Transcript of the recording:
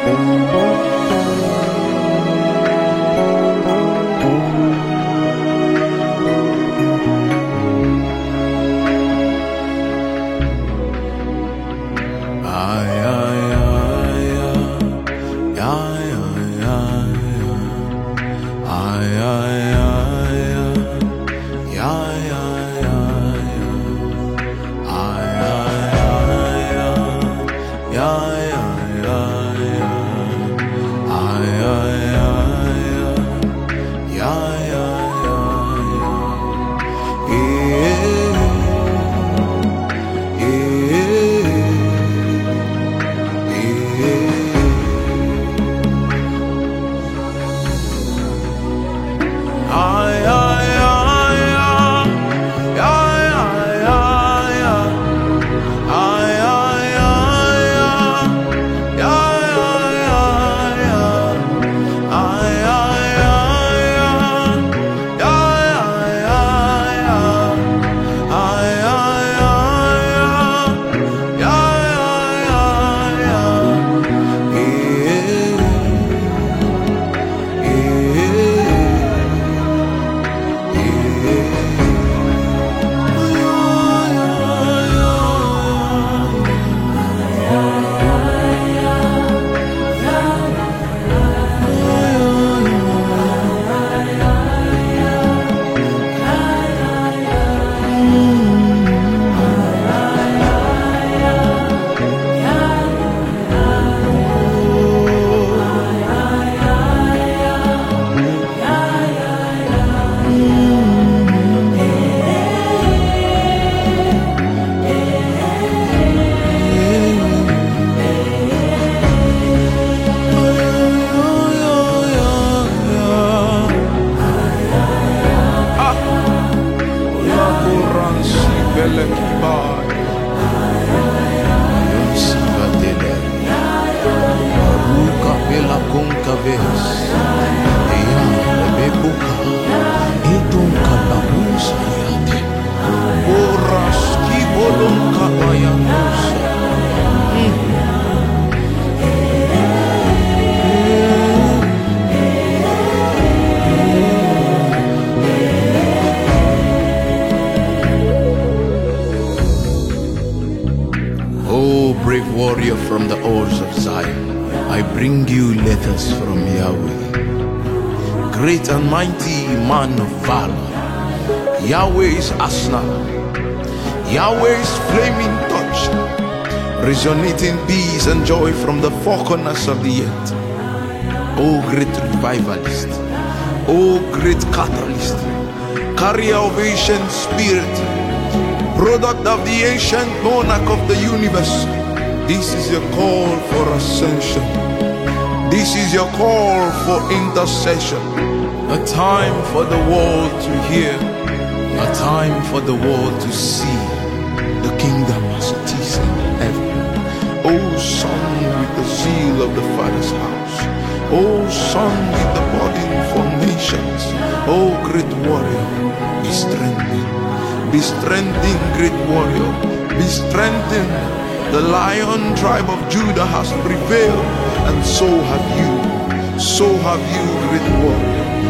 Brave warrior from the oars of Zion, I bring you letters from Yahweh. Great and mighty man of valor, Yahweh's arsenal, Yahweh's flaming touch, resonating peace and joy from the four corners of the earth. O great revivalist, O great catalyst, carrier of ancient spirit, product of the ancient monarch of the universe. This is your call for ascension. This is your call for intercession. A time for the world to hear, a time for the world to see the kingdom as it is in heaven. O Son with the zeal of the Father's house, O Son with the burden for nations, O great warrior, be strengthened. Be strengthened, great warrior. Be strengthened. The Lion tribe of Judah has prevailed, and so have you. So have you, great warrior.